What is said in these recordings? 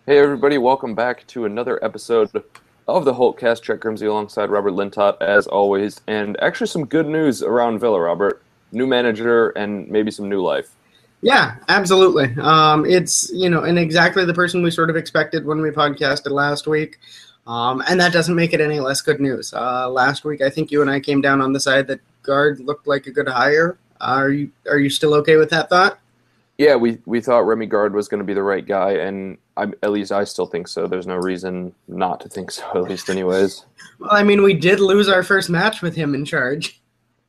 Hey everybody, welcome back to another episode of the Holtcast. Trek Grimsey alongside Robert Lintott as always, and actually some good news around Villa, Robert. New manager and maybe some new life. Yeah, absolutely. It's, and exactly the person we sort of expected when we podcasted last week. And that doesn't make it any less good news. Last week, I think you and I came down on the side that Guard looked like a good hire. Are you still okay with that thought? Yeah, we thought Remy Gard was going to be the right guy, and at least I still think so. There's no reason not to think so, at least anyways. Well, I mean, we did lose our first match with him in charge.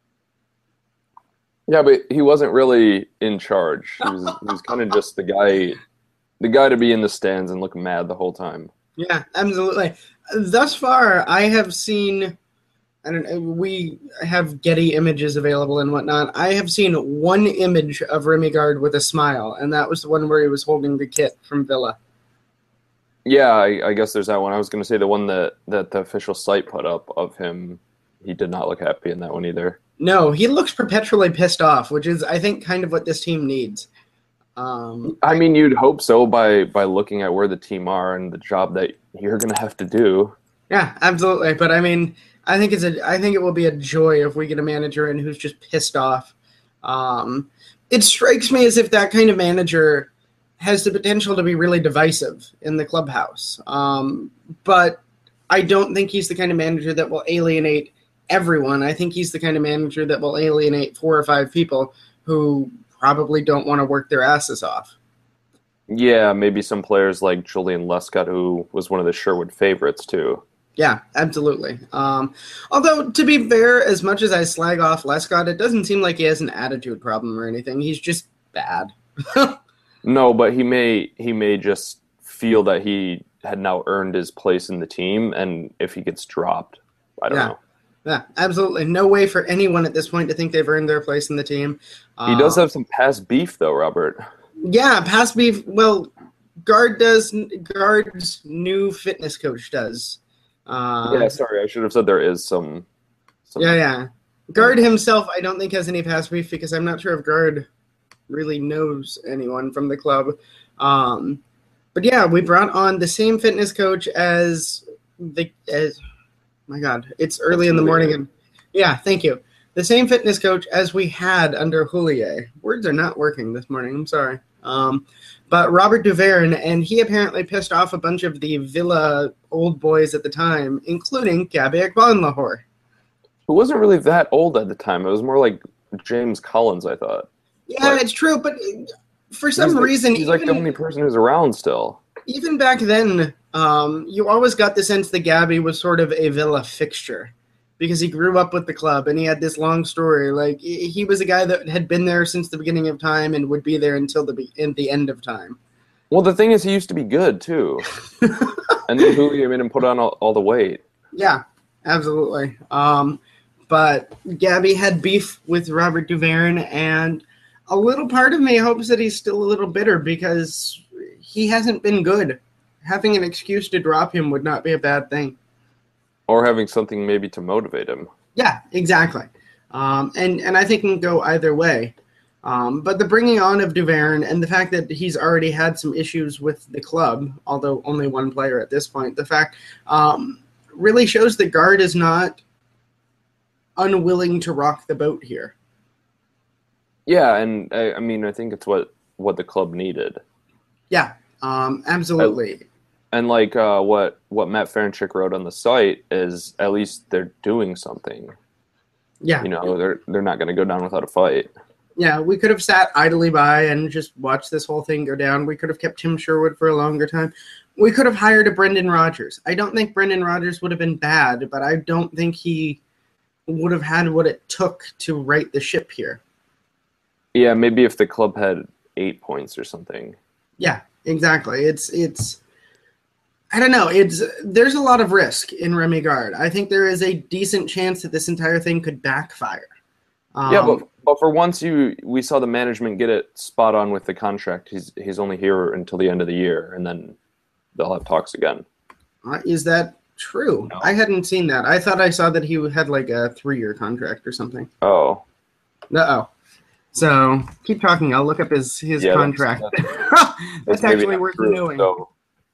Yeah, but he wasn't really in charge. He was kind of just the guy to be in the stands and look mad the whole time. Yeah, absolutely. Thus far, I have seen, I don't know, we have Getty images available and whatnot. I have seen one image of Remy Gard with a smile, and that was the one where he was holding the kit from Villa. Yeah, I guess there's that one. I was going to say the one that the official site put up of him, he did not look happy in that one either. No, he looks perpetually pissed off, which is, I think, kind of what this team needs. I mean, you'd hope so by looking at where the team are and the job that you're going to have to do. Yeah, absolutely. But I mean, I think it will be a joy if we get a manager in who's just pissed off. It strikes me as if that kind of manager has the potential to be really divisive in the clubhouse. But I don't think he's the kind of manager that will alienate everyone. I think he's the kind of manager that will alienate 4 or 5 people who probably don't want to work their asses off. Yeah, maybe some players like Julian Lescott, who was one of the Sherwood favorites too. Yeah, absolutely. Although, to be fair, as much as I slag off Lescott, it doesn't seem like he has an attitude problem or anything. He's just bad. No, but he may just feel that he had now earned his place in the team, and if he gets dropped, I don't know. Yeah, absolutely. No way for anyone at this point to think they've earned their place in the team. He does have some past beef, though, Robert. Yeah, past beef. Well, Guard's new fitness coach does. Yeah, sorry, I should have said there is some. Yeah. Guard himself, I don't think has any past beef because I'm not sure if Guard really knows anyone from the club. But yeah, we brought on the same fitness coach as my God, it's early in the morning. And yeah, thank you. The same fitness coach as we had under Houllier. Words are not working this morning. I'm sorry. But Robert Duverne, and he apparently pissed off a bunch of the Villa old boys at the time, including Gabby Agbonlahor. Who wasn't really that old at the time. It was more like James Collins, I thought. Yeah, it's true, but for some reason... He's like the only person who's around still. Even back then, you always got the sense that Gabby was sort of a Villa fixture because he grew up with the club and he had this long story. Like, he was a guy that had been there since the beginning of time and would be there until the end of time. Well, the thing is, he used to be good, too. And then Houllier made him put on all the weight. Yeah, absolutely. But Gabby had beef with Robert Duverne, and a little part of me hopes that he's still a little bitter because he hasn't been good. Having an excuse to drop him would not be a bad thing. Or having something maybe to motivate him. Yeah, exactly. And I think it can go either way. But the bringing on of Duverne and the fact that he's already had some issues with the club, although only one player at this point, the fact really shows that Guard is not unwilling to rock the boat here. Yeah, and I mean, I think it's what the club needed. Yeah, absolutely. And like what Matt Ferenchik wrote on the site is at least they're doing something. Yeah. You know, they're not going to go down without a fight. Yeah, we could have sat idly by and just watched this whole thing go down. We could have kept Tim Sherwood for a longer time. We could have hired a Brendan Rodgers. I don't think Brendan Rodgers would have been bad, but I don't think he would have had what it took to right the ship here. Yeah, maybe if the club had 8 points or something. Yeah, exactly. It's I don't know. There's a lot of risk in Remy Gard. I think there is a decent chance that this entire thing could backfire. Yeah, but for once we saw the management get it spot on with the contract. He's only here until the end of the year, and then they'll have talks again. Is that true? No. I hadn't seen that. I thought I saw that he had like a 3-year contract or something. Oh. Uh-oh. So keep talking. I'll look up his contract. That's actually worth knowing. So.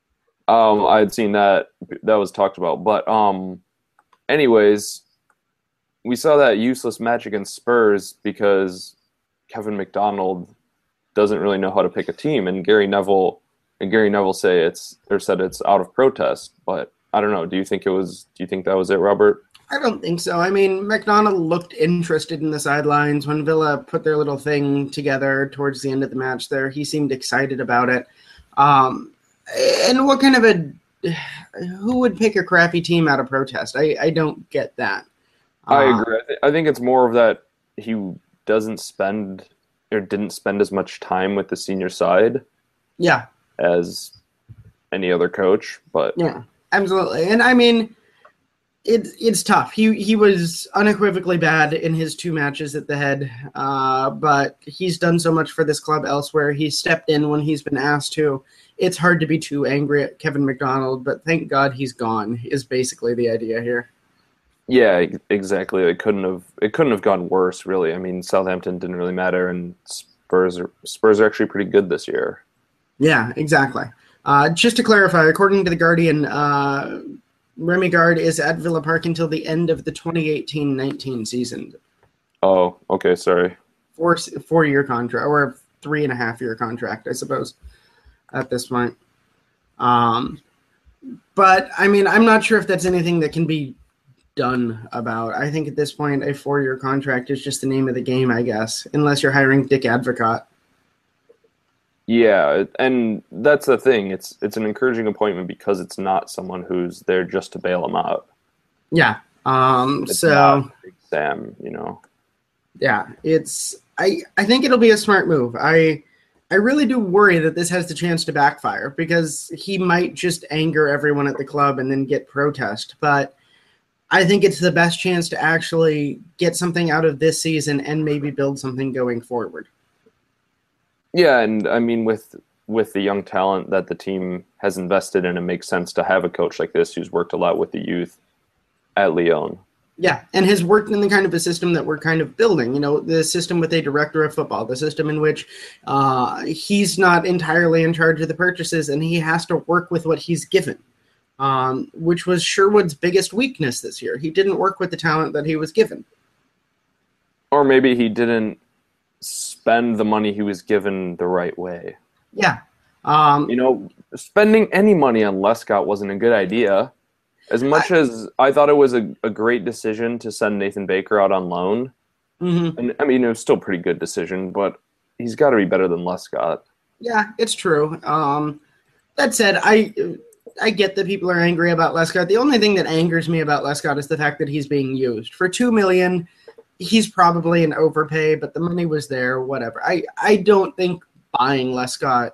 I had seen that was talked about, but anyways, we saw that useless match against Spurs because Kevin McDonald doesn't really know how to pick a team, and Gary Neville said it's out of protest. But I don't know. Do you think that was it, Robert? I don't think so. I mean, McDonald looked interested in the sidelines when Villa put their little thing together towards the end of the match there. He seemed excited about it. And what kind of who would pick a crappy team out of protest? I don't get that. I agree. I think it's more of that he didn't spend as much time with the senior side. Yeah. As any other coach, but yeah, absolutely. And I mean, it's tough. He was unequivocally bad in his 2 matches at the head, but he's done so much for this club elsewhere. He's stepped in when he's been asked to. It's hard to be too angry at Kevin McDonald, but thank God he's gone, is basically the idea here. Yeah, exactly. It couldn't have gone worse, really. I mean, Southampton didn't really matter, and Spurs are actually pretty good this year. Yeah, exactly. Just to clarify, according to The Guardian, Remy Gard is at Villa Park until the end of the 2018-19 season. Oh, okay, sorry. 4-year contract, or 3.5-year contract, I suppose, at this point. But, I mean, I'm not sure if that's anything that can be done about. I think at this point, a 4-year contract is just the name of the game, I guess, unless you're hiring Dick Advocaat. Yeah, and that's the thing. It's an encouraging appointment because it's not someone who's there just to bail him out. Yeah. It's not Big Sam, you know. Yeah, I think it'll be a smart move. I really do worry that this has the chance to backfire because he might just anger everyone at the club and then get protest. But I think it's the best chance to actually get something out of this season and maybe build something going forward. Yeah, and I mean with the young talent that the team has invested in, it makes sense to have a coach like this who's worked a lot with the youth at Lyon. Yeah, and has worked in the kind of a system that we're kind of building, you know, the system with a director of football, the system in which he's not entirely in charge of the purchases and he has to work with what he's given, which was Sherwood's biggest weakness this year. He didn't work with the talent that he was given. Or maybe he didn't spend the money he was given the right way. Yeah. Spending any money on Lescott wasn't a good idea. As much as I thought it was a great decision to send Nathan Baker out on loan, and I mean, it was still a pretty good decision, but he's got to be better than Lescott. Yeah, it's true. That said, I get that people are angry about Lescott. The only thing that angers me about Lescott is the fact that he's being used. For $2 million, he's probably an overpay, but the money was there, whatever. I don't think buying Lescott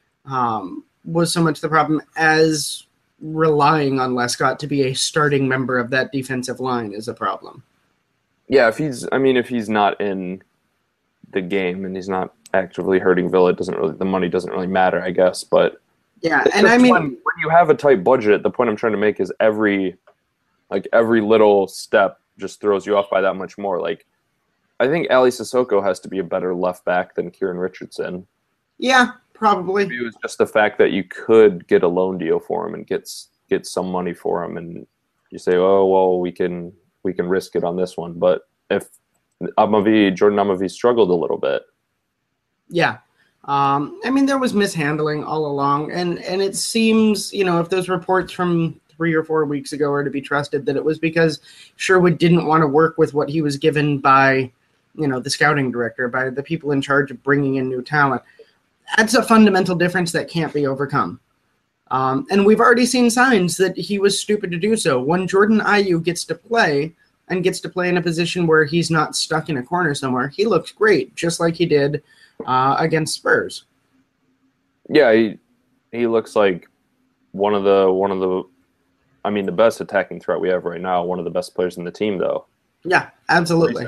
was so much the problem as relying on Lescott to be a starting member of that defensive line is a problem. Yeah, if he's not in the game and he's not actively hurting Villa, the money doesn't really matter, I guess. But yeah, and I mean, when you have a tight budget, the point I'm trying to make is every little step just throws you off by that much more. Like, I think Ali Sissoko has to be a better left back than Kieran Richardson. Yeah, probably. Maybe it was just the fact that you could get a loan deal for him and get some money for him, and you say, oh well, we can risk it on this one. But if Jordan Amavi struggled a little bit. Yeah. I mean, there was mishandling all along, and it seems, if those reports from 3 or 4 weeks ago are to be trusted, that it was because Sherwood didn't want to work with what he was given by, the scouting director, by the people in charge of bringing in new talent. That's a fundamental difference that can't be overcome. And we've already seen signs that he was stupid to do so. When Jordan Ayew gets to play in a position where he's not stuck in a corner somewhere, he looks great, just like he did against Spurs. Yeah, he looks like one of the the best attacking threat we have right now, one of the best players in the team, though. Yeah, absolutely.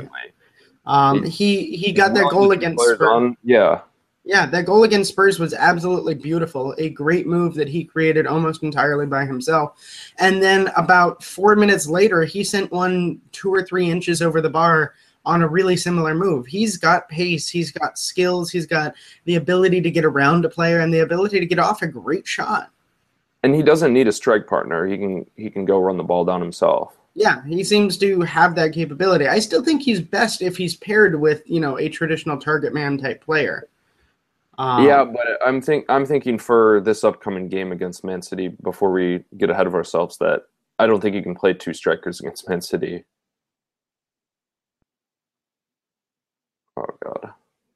He got that goal against Spurs. Yeah, that goal against Spurs was absolutely beautiful. A great move that he created almost entirely by himself. And then about 4 minutes later, he sent one 2 or 3 inches over the bar on a really similar move. He's got pace, he's got skills, he's got the ability to get around a player and the ability to get off a great shot. And he doesn't need a strike partner. He can go run the ball down himself. Yeah, he seems to have that capability. I still think he's best if he's paired with, a traditional target man type player. Yeah, but I'm thinking for this upcoming game against Man City, before we get ahead of ourselves, that I don't think he can play two strikers against Man City. Oh God.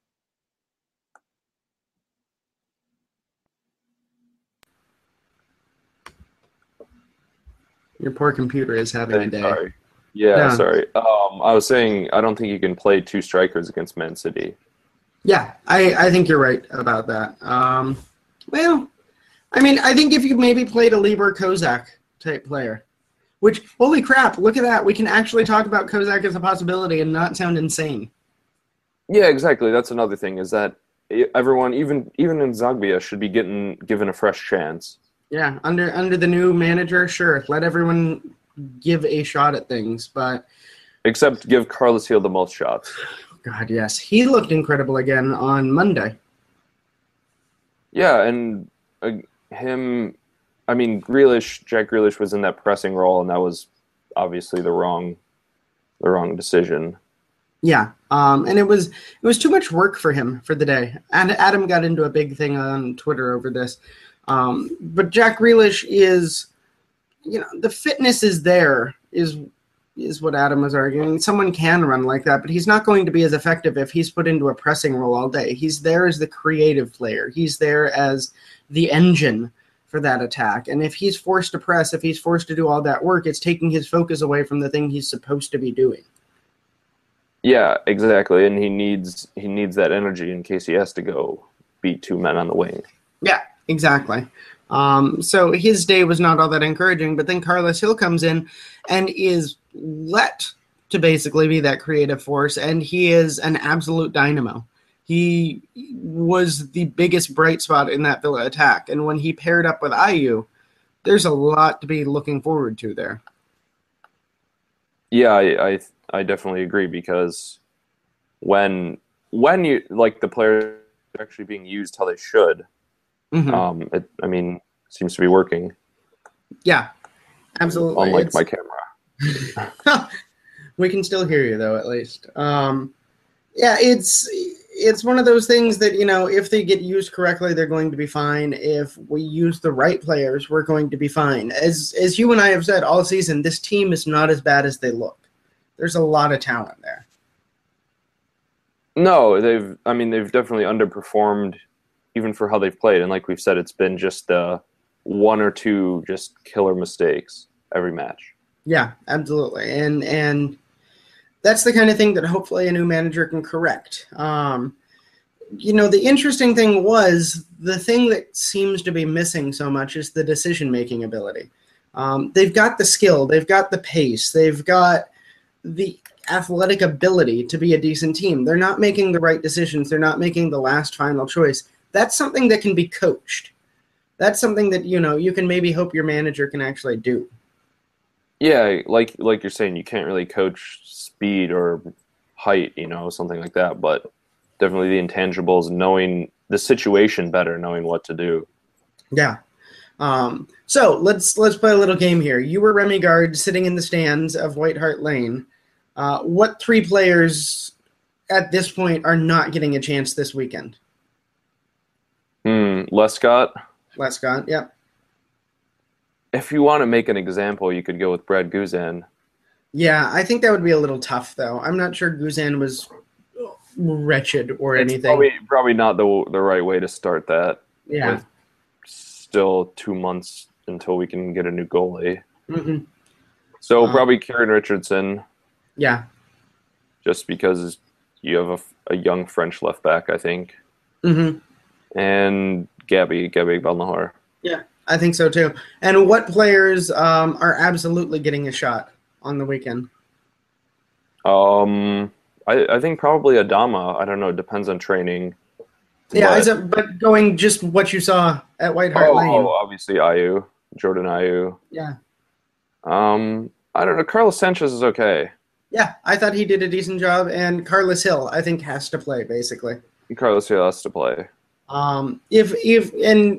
Your poor computer is having a day. Sorry. Yeah, sorry. I was saying I don't think you can play two strikers against Man City. Yeah, I think you're right about that. Well, I mean, I think if you maybe played a Libor Kozak type player, which, holy crap, look at that. We can actually talk about Kozak as a possibility and not sound insane. Yeah, exactly. That's another thing, is that everyone, even in Zagbia, should be given a fresh chance. Yeah, under the new manager, sure, let everyone give a shot at things, but... Except give Carlos Gil the most shots. God, yes. He looked incredible again on Monday. Yeah, and Jack Grealish was in that pressing role, and that was obviously the wrong decision. Yeah, and it was too much work for him for the day. And Adam got into a big thing on Twitter over this. But Jack Grealish is, the fitness is there, is what Adam was arguing. Someone can run like that, but he's not going to be as effective if he's put into a pressing role all day. He's there as the creative player. He's there as the engine for that attack. And if he's forced to press, if he's forced to do all that work, it's taking his focus away from the thing he's supposed to be doing. Yeah, exactly. And he needs that energy in case he has to go beat two men on the wing. Yeah, exactly. So his day was not all that encouraging, but then Carlos Gil comes in and is let to basically be that creative force, and he is an absolute dynamo. He was the biggest bright spot in that Villa attack, and when he paired up with Ayew, there's a lot to be looking forward to there. Yeah, I definitely agree, because when you like the players actually being used how they should, it seems to be working. Yeah, absolutely. Unlike my camera. We can still hear you though, at least. Yeah, it's one of those things that, if they get used correctly, they're going to be fine. If we use the right players, we're going to be fine. As you and I have said all season, this team is not as bad as they look. There's a lot of talent there. No, they've definitely underperformed even for how they've played. And like we've said, it's been just one or two just killer mistakes every match. Yeah, absolutely. And that's the kind of thing that hopefully a new manager can correct. The interesting thing was, the thing that seems to be missing so much is the decision-making ability. They've got the skill, they've got the pace, they've got the athletic ability to be a decent team. They're not making the right decisions. They're not making the last final choice. That's something that can be coached. That's something that, you can maybe hope your manager can actually do. Yeah, like you're saying, you can't really coach speed or height, something like that, but definitely the intangibles, knowing the situation better, knowing what to do. Yeah. So let's play a little game here. You were Remy Gard sitting in the stands of White Hart Lane. What three players at this point are not getting a chance this weekend? Lescott. Lescott, yep. If you want to make an example, you could go with Brad Guzan. Yeah, I think that would be a little tough, though. I'm not sure Guzan was wretched or anything. Probably not the right way to start that. Yeah. With still 2 months until we can get a new goalie. Mm-hmm. So probably Kieran Richardson. Yeah. Just because you have a young French left back, I think. Mm-hmm. And Gabby Belnahor. Yeah, I think so too. And what players are absolutely getting a shot on the weekend? I think probably Adama. I don't know. It depends on training. Yeah, but going just what you saw at White Hart Lane. Oh, obviously Ayew, Jordan Ayew. Yeah. I don't know. Carlos Sanchez is okay. Yeah, I thought he did a decent job, and Carlos Gil, I think, has to play basically. Carlos Gil has to play. If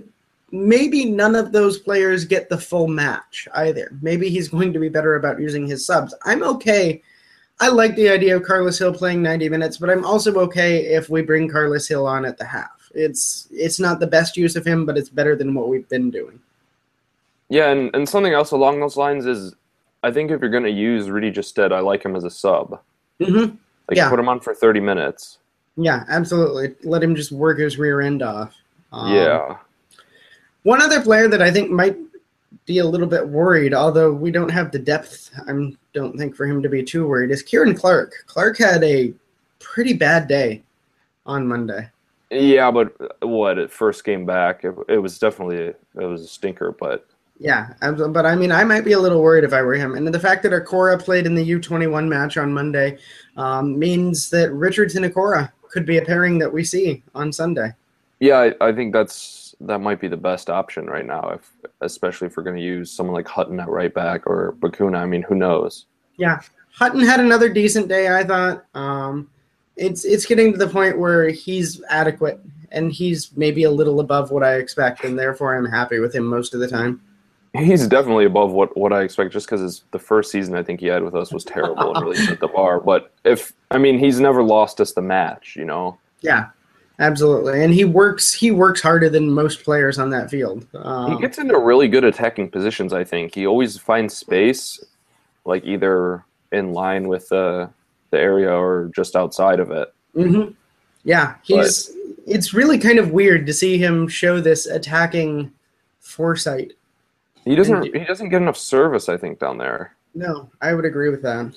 maybe none of those players get the full match either. Maybe he's going to be better about using his subs. I'm okay. I like the idea of Carlos Hill playing 90 minutes, but I'm also okay if we bring Carlos Hill on at the half. It's not the best use of him, but it's better than what we've been doing. Yeah, and something else along those lines is, I think if you're going to use Rudy Gestede, I like him as a sub. Mm-hmm. Put him on for 30 minutes. Yeah, absolutely. Let him just work his rear end off. Yeah. One other player that I think might be a little bit worried, although we don't have the depth, I don't think, for him to be too worried, is Kieran Clark. Clark had a pretty bad day on Monday. Yeah, but at first game back, it was definitely a stinker, but... Yeah, but I mean, I might be a little worried if I were him. And the fact that Okora played in the U21 match on Monday means that Richardson Okora could be a pairing that we see on Sunday. Yeah, I think that might be the best option right now, especially if we're going to use someone like Hutton at right back or Bacuna. I mean, who knows? Yeah, Hutton had another decent day, I thought. It's getting to the point where he's adequate, and he's maybe a little above what I expect, and therefore I'm happy with him most of the time. He's definitely above what I expect, just because the first season I think he had with us was terrible and really set the bar. But he's never lost us the match, you know? Yeah, absolutely. And he works harder than most players on that field. He gets into really good attacking positions, I think. He always finds space, like either in line with the area or just outside of it. Mm-hmm. Yeah, it's really kind of weird to see him show this attacking foresight. He doesn't get enough service, I think, down there. No, I would agree with that.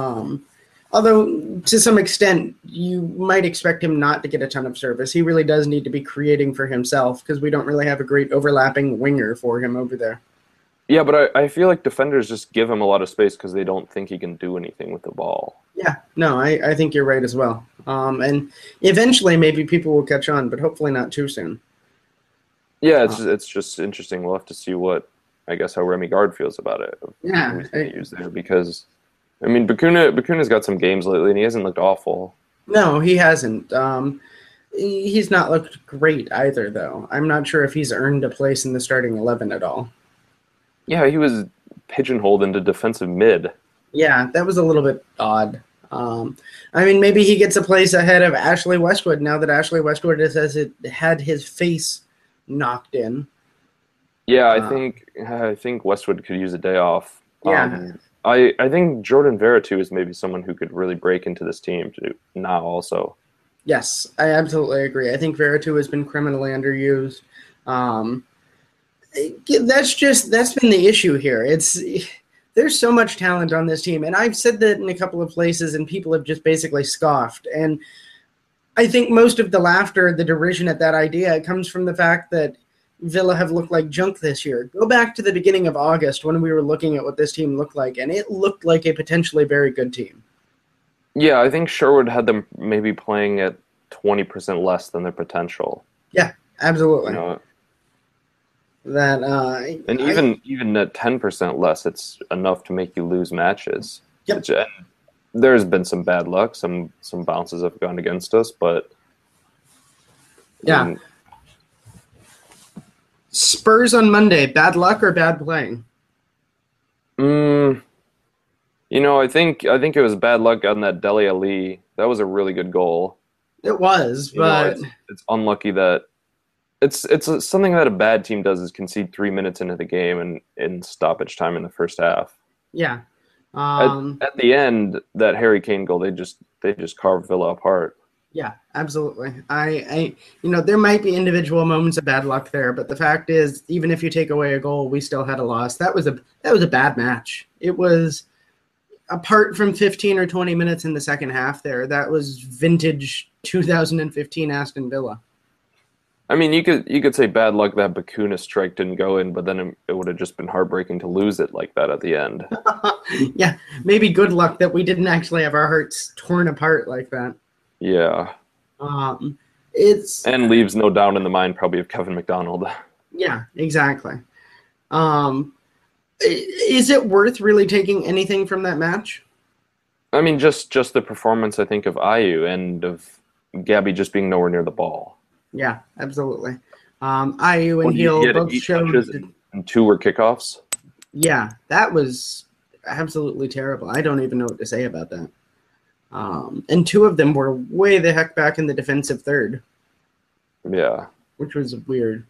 Although, to some extent, you might expect him not to get a ton of service. He really does need to be creating for himself because we don't really have a great overlapping winger for him over there. Yeah, but I feel like defenders just give him a lot of space because they don't think he can do anything with the ball. Yeah, no, I think you're right as well. And eventually maybe people will catch on, but hopefully not too soon. Yeah, it's just interesting. We'll have to see how Remy Gard feels about it. Yeah. Use there because, I mean, Bacuna's got some games lately, and he hasn't looked awful. No, he hasn't. He's not looked great either, though. I'm not sure if he's earned a place in the starting 11 at all. Yeah, he was pigeonholed into defensive mid. Yeah, that was a little bit odd. Maybe he gets a place ahead of Ashley Westwood now that Ashley Westwood has had his face knocked in. Yeah, I think Westwood could use a day off. Yeah. I think Jordan Veretout is maybe someone who could really break into this team now also. Yes, I absolutely agree. I think Veretout has been criminally underused. That's been the issue here. There's so much talent on this team, and I've said that in a couple of places, and people have just basically scoffed. And I think most of the laughter, the derision at that idea comes from the fact that Villa have looked like junk this year. Go back to the beginning of August when we were looking at what this team looked like, and it looked like a potentially very good team. Yeah, I think Sherwood had them maybe playing at 20% less than their potential. Yeah, absolutely. Even at 10% less, it's enough to make you lose matches. Yep. There's been some bad luck, some bounces have gone against us, but yeah. Spurs on Monday, bad luck or bad playing? I think it was bad luck on that Dele Alli. That was a really good goal. It was, but it's unlucky that it's something that a bad team does is concede 3 minutes into the game and in stoppage time in the first half. Yeah. At the end, that Harry Kane goal, they just carved Villa apart. Yeah, absolutely. There might be individual moments of bad luck there, but the fact is, even if you take away a goal, we still had a loss. That was a bad match. It was, apart from 15 or 20 minutes in the second half there, that was vintage 2015 Aston Villa. I mean, you could say bad luck that Bacuna strike didn't go in, but then it would have just been heartbreaking to lose it like that at the end. Yeah, maybe good luck that we didn't actually have our hearts torn apart like that. Yeah. And leaves no doubt in the mind probably of Kevin McDonald. Yeah, exactly. Is it worth really taking anything from that match? I mean, just the performance, I think, of Ayew and of Gabby just being nowhere near the ball. Yeah, absolutely. Ayew and He Hill had both 8 showed. touches and 2 were kickoffs. Yeah, that was absolutely terrible. I don't even know what to say about that. And 2 of them were way the heck back in the defensive third. Yeah. Which was weird.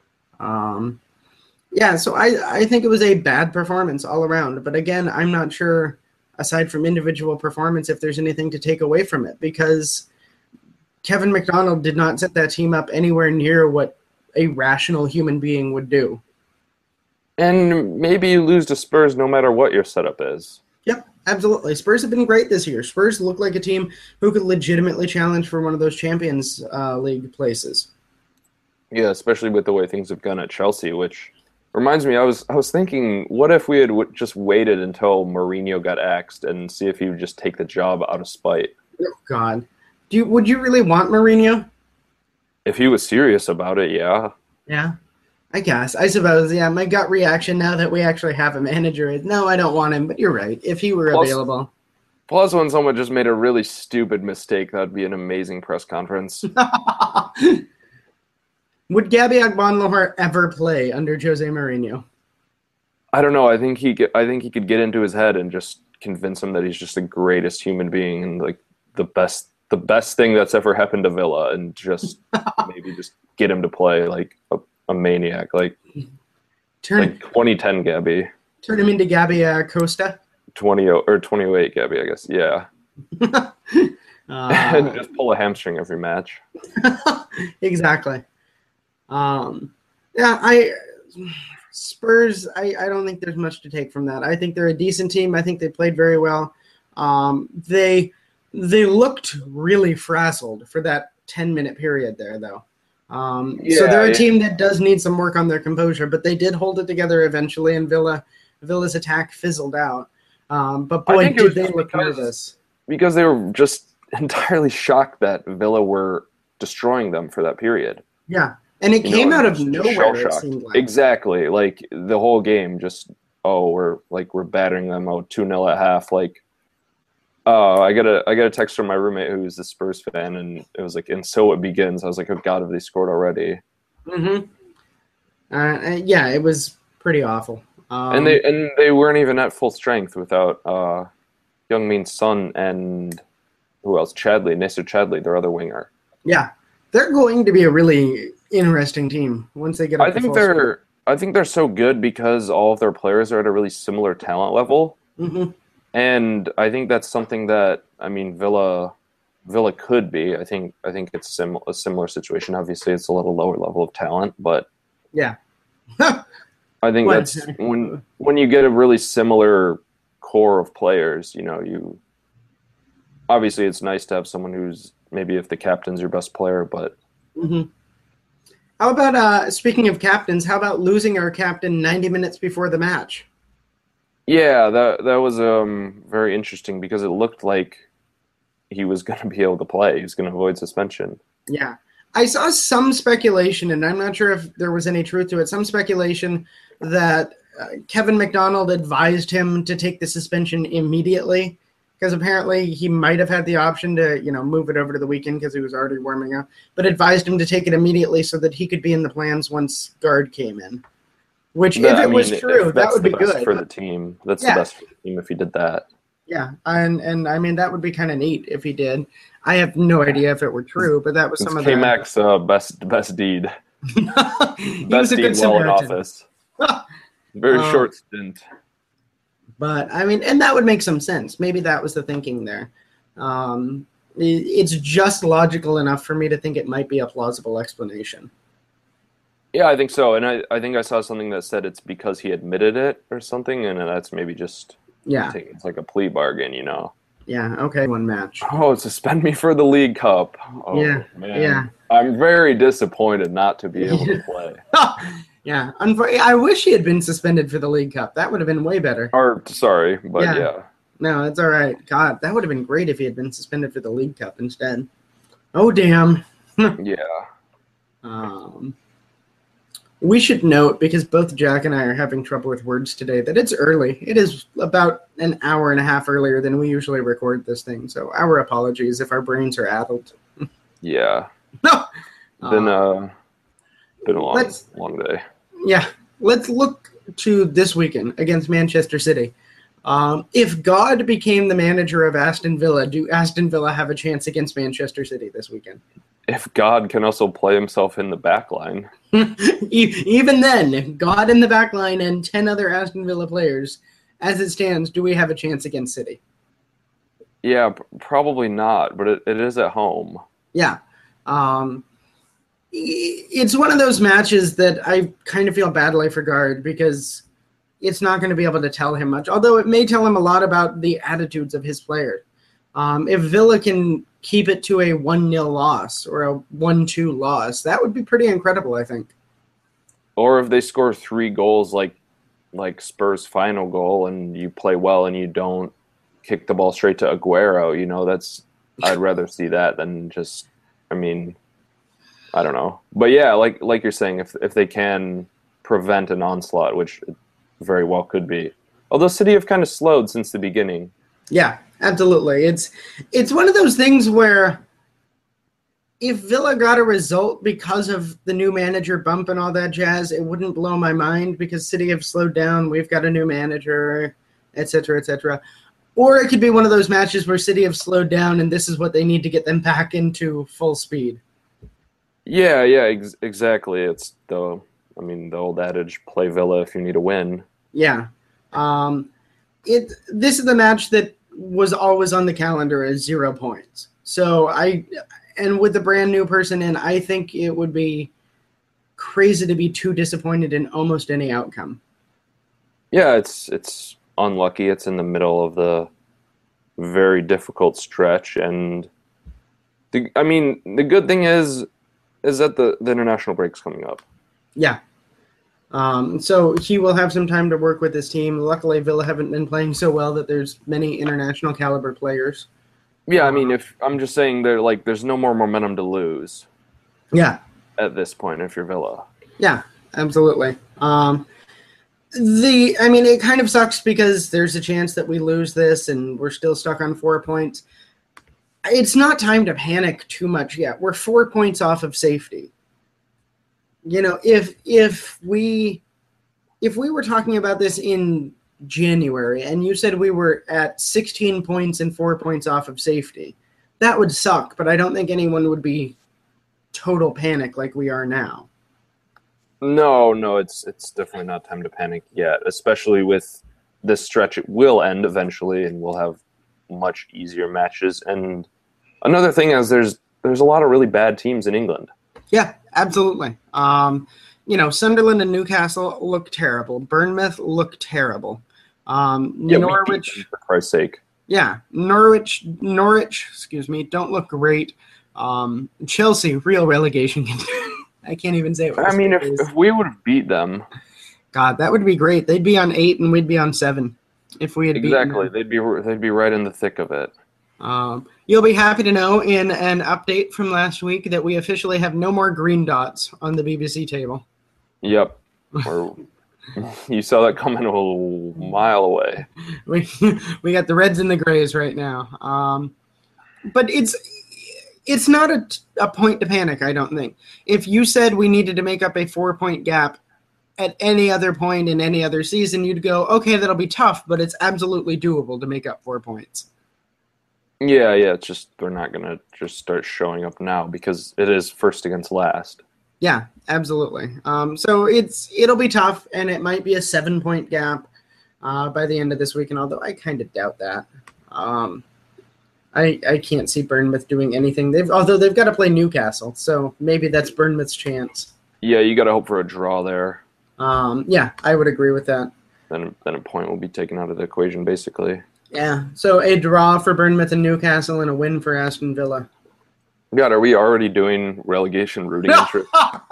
Yeah, so I think it was a bad performance all around. But again, I'm not sure, aside from individual performance, if there's anything to take away from it. Because Kevin McDonald did not set that team up anywhere near what a rational human being would do. And maybe you lose to Spurs no matter what your setup is. Yep, absolutely. Spurs have been great this year. Spurs look like a team who could legitimately challenge for one of those Champions League places. Yeah, especially with the way things have gone at Chelsea, which reminds me, I was thinking, what if we had just waited until Mourinho got axed and see if he would just take the job out of spite? Oh, God. Would you really want Mourinho? If he was serious about it, yeah. Yeah, I guess. I suppose, yeah. My gut reaction now that we actually have a manager is, no, I don't want him, but you're right. If he were available. Plus, when someone just made a really stupid mistake, that would be an amazing press conference. Would Gabby Agbonlahor ever play under Jose Mourinho? I don't know. I think he could get into his head and just convince him that he's just the greatest human being and like the best thing that's ever happened to Villa, and just maybe just get him to play like a maniac, like 2010 Gabby. Turn him into Gabby Costa. 2008 Gabby, I guess. Yeah. And just pull a hamstring every match. Exactly. Spurs, I don't think there's much to take from that. I think they're a decent team. I think they played very well. They looked really frazzled for that 10-minute period there, though. So they're a team that does need some work on their composure, but they did hold it together eventually, and Villa's attack fizzled out. But boy, did they look nervous. Because they were just entirely shocked that Villa were destroying them for that period. Yeah. And it came out of nowhere, it seemed like. Exactly. Like the whole game just, we're battering them out 2-0 at half. Like, I got a text from my roommate who's a Spurs fan, and it was like, and so it begins. I was like, oh God, have they scored already? Mm-hmm. Yeah, it was pretty awful. And they weren't even at full strength without Young-Min Son and who else? Nacer Chadli, their other winger. Yeah, they're going to be a really interesting team once they get up to full speed. I think they're so good because all of their players are at a really similar talent level. Mm-hmm. And I think that's something that, I mean, Villa could be. I think it's a similar situation. Obviously, it's a little lower level of talent, but yeah, I think that's when you get a really similar core of players. You obviously it's nice to have someone who's maybe if the captain's your best player, but. Mm-hmm. How about speaking of captains? How about losing our captain 90 minutes before the match? Yeah, that was very interesting because it looked like he was going to be able to play. He was going to avoid suspension. Yeah. I saw some speculation, and I'm not sure if there was any truth to it, some speculation that Kevin McDonald advised him to take the suspension immediately because apparently he might have had the option to, move it over to the weekend because he was already warming up, but advised him to take it immediately so that he could be in the plans once Guard came in. Which, if it was true, that would be good for the team. That's the best for the team if he did that. Yeah, and I mean that would be kind of neat if he did. I have no idea if it were true, but that was some of the K-Mac's best deed. He was a good Samaritan. In office. Very short stint. But I mean, and that would make some sense. Maybe that was the thinking there. It's just logical enough for me to think it might be a plausible explanation. Yeah, I think so. And I think I saw something that said it's because he admitted it or something, and that's maybe just it's like a play bargain, Yeah, okay, one match. Oh, suspend me for the League Cup. Oh, yeah, man. Yeah. I'm very disappointed not to be able to play. Yeah, I wish he had been suspended for the League Cup. That would have been way better. Sorry, but yeah. No, it's all right. God, that would have been great if he had been suspended for the League Cup instead. Oh, damn. Yeah. We should note, because both Jack and I are having trouble with words today, that it's early. It is about an hour and a half earlier than we usually record this thing, so our apologies if our brains are addled. Yeah. Then, been a long day. Yeah, let's look to this weekend against Manchester City. If God became the manager of Aston Villa, do Aston Villa have a chance against Manchester City this weekend? If God can also play himself in the back line. Even then, if God in the back line and 10 other Aston Villa players, as it stands, do we have a chance against City? Yeah, probably not, but it is at home. Yeah. It's one of those matches that I kind of feel badly for Gard because it's not going to be able to tell him much, although it may tell him a lot about the attitudes of his players. If Villa can keep it to a 1-0 loss or a 1-2 loss, that would be pretty incredible, I think. Or if they score 3 goals like Spurs' final goal and you play well and you don't kick the ball straight to Aguero, I'd rather see that than just, I don't know. But yeah, like you're saying, if they can prevent an onslaught, which it very well could be. Although City have kind of slowed since the beginning. Yeah, absolutely. It's one of those things where if Villa got a result because of the new manager bump and all that jazz, it wouldn't blow my mind because City have slowed down. We've got a new manager, et cetera, et cetera. Or it could be one of those matches where City have slowed down and this is what they need to get them back into full speed. Yeah, exactly. It's the old adage, play Villa if you need a win. Yeah. This is the match that was always on the calendar as 0 points. So and with the brand new person in, I think it would be crazy to be too disappointed in almost any outcome. Yeah, it's unlucky. It's in the middle of the very difficult stretch, and the good thing is that the international break's coming up. Yeah. So he will have some time to work with his team. Luckily, Villa haven't been playing so well that there's many international caliber players. Yeah, if I'm just saying there's no more momentum to lose. Yeah. At this point, if you're Villa. Yeah, absolutely. It kind of sucks because there's a chance that we lose this and we're still stuck on 4 points. It's not time to panic too much yet. We're 4 points off of safety. If we were talking about this in January and you said we were at 16 points and 4 points off of safety, that would suck, but I don't think anyone would be total panic like we are now. No, it's definitely not time to panic yet, especially with this stretch. It will end eventually and we'll have much easier matches. And another thing is there's a lot of really bad teams in England. Yeah, absolutely. Sunderland and Newcastle look terrible. Bournemouth look terrible. Norwich, for Christ's sake. Yeah, Norwich, don't look great. Chelsea, real relegation. I can't even say it. If we would have beat them. God, that would be great. They'd be on 8 and we'd be on 7 if we had beaten them. They'd be right in the thick of it. You'll be happy to know in an update from last week that we officially have no more green dots on the BBC table. Yep. You saw that coming a mile away. We got the reds and the grays right now. But it's not a point to panic, I don't think. If you said we needed to make up a 4-point gap at any other point in any other season, you'd go, okay, that'll be tough, but it's absolutely doable to make up 4 points. Yeah, it's just they're not going to just start showing up now because it is first against last. Yeah, absolutely. So it'll be tough, and it might be a 7-point gap by the end of this weekend, although I kind of doubt that. I can't see Bournemouth doing anything. Although they've got to play Newcastle, so maybe that's Bournemouth's chance. Yeah, you got to hope for a draw there. Yeah, I would agree with that. Then a point will be taken out of the equation, basically. Yeah, so a draw for Bournemouth and Newcastle and a win for Aston Villa. God, are we already doing relegation rooting interest?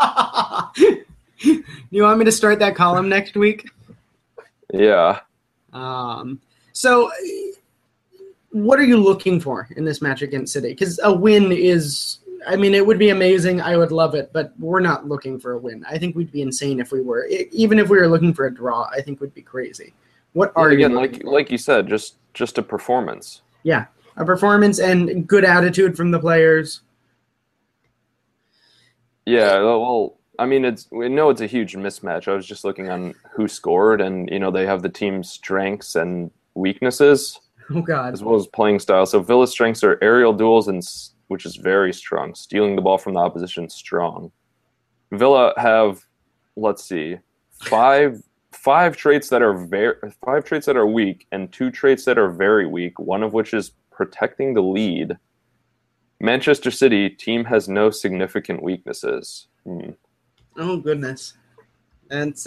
You want me to start that column next week? Yeah. So what are you looking for in this match against City? Because a win is, it would be amazing. I would love it, but we're not looking for a win. I think we'd be insane if we were. Even if we were looking for a draw, I think we'd be crazy. What are you looking for? Like you said, just a performance. Yeah, a performance and good attitude from the players. Yeah, well, I mean, we know it's a huge mismatch. I was just looking on who scored, and they have the team's strengths and weaknesses Oh God. as well as playing style. So Villa's strengths are aerial duels, which is very strong. Stealing the ball from the opposition, strong. Villa have, let's see, five traits that are five traits that are weak, and two traits that are very weak. One of which is protecting the lead. Manchester City team has no significant weaknesses. Oh goodness, that's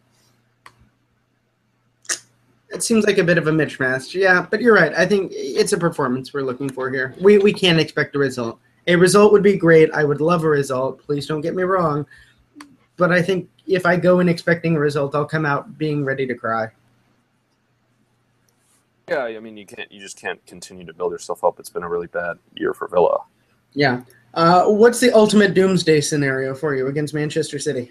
it seems like a bit of a mismatch. Yeah, but you're right. I think it's a performance we're looking for here. We can't expect a result. A result would be great. I would love a result. Please don't get me wrong. But I think if I go in expecting a result, I'll come out being ready to cry. Yeah, I mean, you just can't continue to build yourself up. It's been a really bad year for Villa. Yeah. What's the ultimate doomsday scenario for you against Manchester City?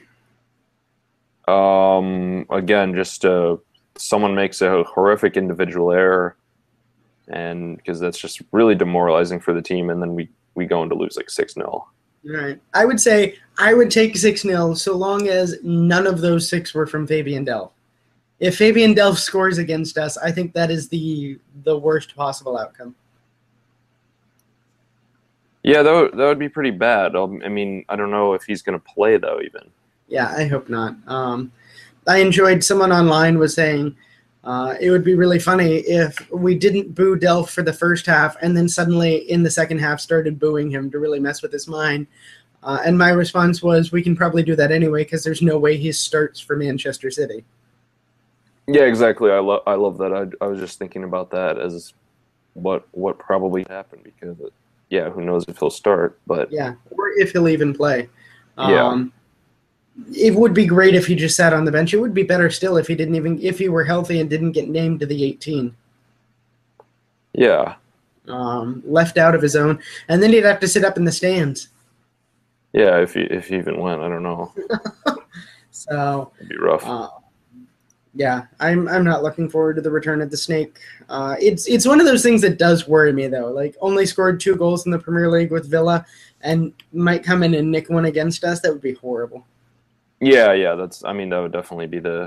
Again, just someone makes a horrific individual error, and because that's just really demoralizing for the team, and then we go on to lose like 6-0. Right. I would say I would take 6-0 so long as none of those 6 were from Fabian Delph. If Fabian Delph scores against us, I think that is the worst possible outcome. Yeah, that would be pretty bad. I mean, I don't know if he's going to play, though, even. Yeah, I hope not. I enjoyed someone online was saying it would be really funny if we didn't boo Delph for the first half and then suddenly in the second half started booing him to really mess with his mind. And my response was, we can probably do that anyway because there's no way he starts for Manchester City. Yeah, exactly. I love that. I was just thinking about that as what probably happened because, who knows if he'll start, but yeah, or if he'll even play. Yeah. It would be great if he just sat on the bench. It would be better still if he were healthy and didn't get named to the 18. Yeah. Left out of his own, and then he'd have to sit up in the stands. Yeah, if he even went, I don't know. So it'd be rough. Yeah, I'm not looking forward to the return of the Snake. It's one of those things that does worry me though. Like only scored 2 goals in the Premier League with Villa, and might come in and nick one against us. That would be horrible. Yeah, that would definitely be the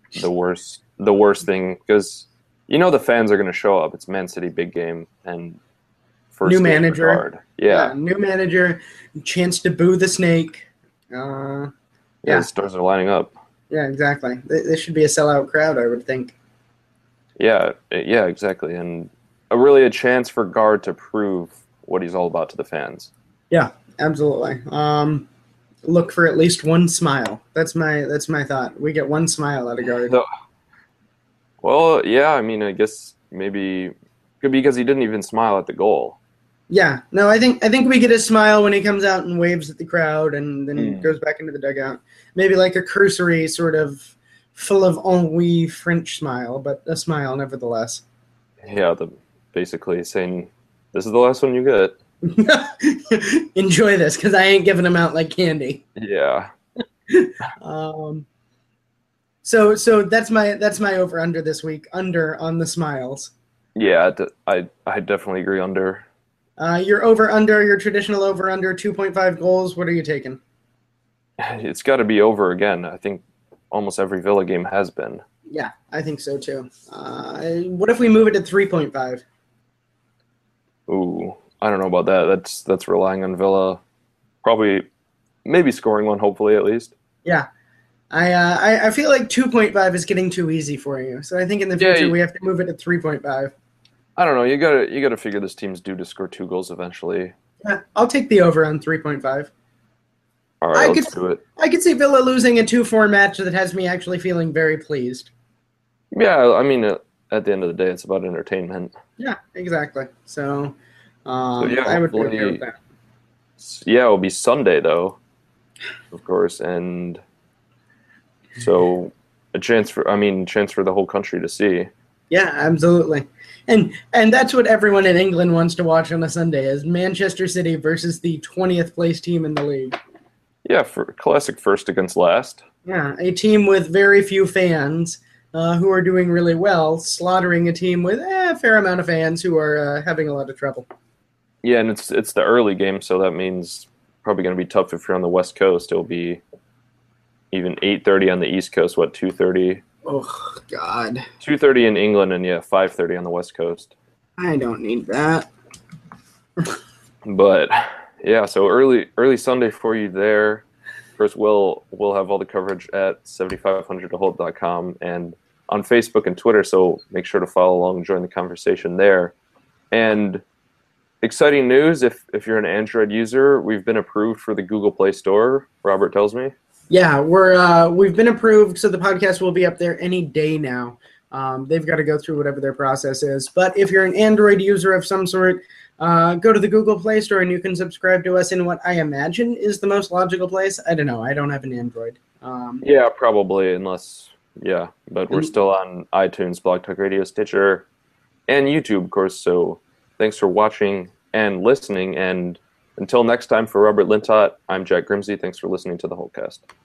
worst thing because the fans are going to show up. It's Man City big game and first new game manager. regard. Yeah, new manager, chance to boo the Snake. The stars are lining up. Yeah, exactly. This should be a sellout crowd, I would think. Yeah, exactly, and a chance for Guard to prove what he's all about to the fans. Yeah, absolutely. Look for at least one smile. That's my thought. We get one smile out of Guard. Well, yeah, I mean, I guess maybe could be because he didn't even smile at the goal. Yeah, no, I think we get a smile when he comes out and waves at the crowd and then goes back into the dugout. Maybe like a cursory sort of full of ennui French smile, but a smile nevertheless. Yeah, basically saying, this is the last one you get. Enjoy this, because I ain't giving them out like candy. Yeah. So that's my over under this week. Under on the smiles. Yeah, I definitely agree under. Your over under, your traditional over under 2.5 goals. What are you taking? It's got to be over again. I think almost every Villa game has been. Yeah, I think so too. What if we move it to 3.5? Ooh, I don't know about that. That's relying on Villa, maybe scoring one, hopefully at least. Yeah, I feel like 2.5 is getting too easy for you. So I think in the future we have to move it to 3.5. I don't know. You gotta figure this team's due to score 2 goals eventually. Yeah, I'll take the over on 3.5. All right, let's do it. I could see Villa losing a 2-4 match that has me actually feeling very pleased. Yeah, I mean, at the end of the day, it's about entertainment. Yeah, exactly. So yeah, I would agree with that. Yeah, it'll be Sunday though, of course, and so a chance for the whole country to see. Yeah, absolutely. And that's what everyone in England wants to watch on a Sunday is Manchester City versus the 20th place team in the league. Yeah, for classic first against last. Yeah, a team with very few fans who are doing really well, slaughtering a team with a fair amount of fans who are having a lot of trouble. Yeah, and it's the early game, so that means probably going to be tough if you're on the West Coast. It'll be even 8:30 on the East Coast. What, 2:30? Oh God, 2:30 in England, and 5:30 on the West Coast. I don't need that. But yeah, so early Sunday for you there. Of course, we'll have all the coverage at 7500tohold.com and on Facebook and Twitter. So make sure to follow along and join the conversation there. And exciting news, if you're an Android user, we've been approved for the Google Play Store, Robert tells me. Yeah, we've been approved, so the podcast will be up there any day now. They've got to go through whatever their process is. But if you're an Android user of some sort, go to the Google Play Store and you can subscribe to us in what I imagine is the most logical place. I don't know. I don't have an Android. Yeah, probably, but we're still on iTunes, Blog Talk Radio, Stitcher, and YouTube, of course. So thanks for watching and listening. And until next time, for Robert Lintott, I'm Jack Grimsey. Thanks for listening to the Holtcast.